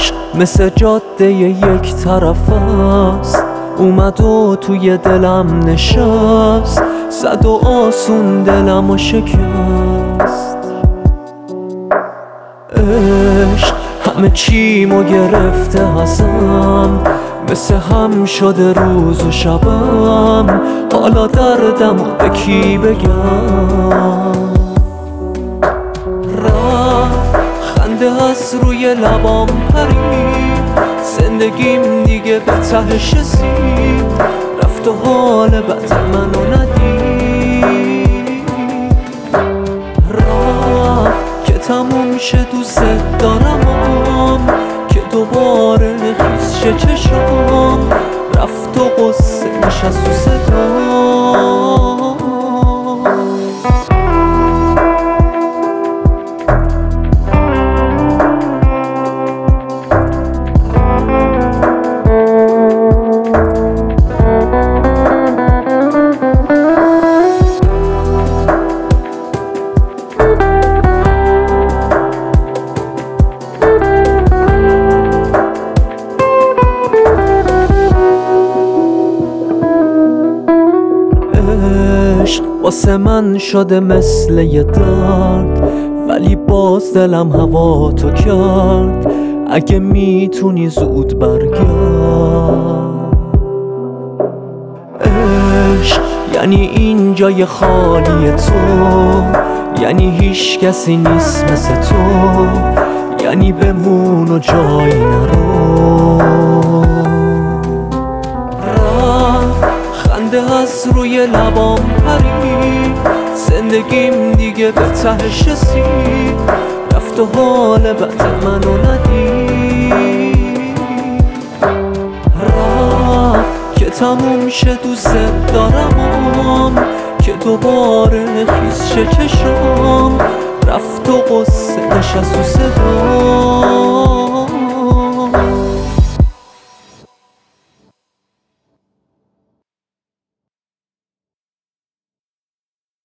عشق مثل جاده یک طرف است، اومد و توی دلم نشست، زد و آسون دلم و شکست. عشق همه چیمو گرفته ازم، مثل هم شده روز و شبم، حالا دردمو به کی بگم؟ رفت خنده از روی لبام پرید، زندگیم دیگه به تهش رسید، رفت و حال بد منو ندید. رفت که تموم شه دوست دارمم، که دوباره خیس شه چشام، رفت و قصه نشست و صدام. عشق واسه من شده مثل یه درد، ولی باز دلم هوا تو کرد، اگه میتونی زود برگرد. عشق یعنی این جای خالی تو، یعنی هیچ کسی نیست مثل تو، یعنی بمون و جایی نرو. خنده از روی لبام پرید، زندگیم دیگه به تهش رسید، رفت و حال بد منو ندید. رفت که تموم شه دوست دارمم، که دوباره خیس شه چشام، رفت و قصه نشست و صدا.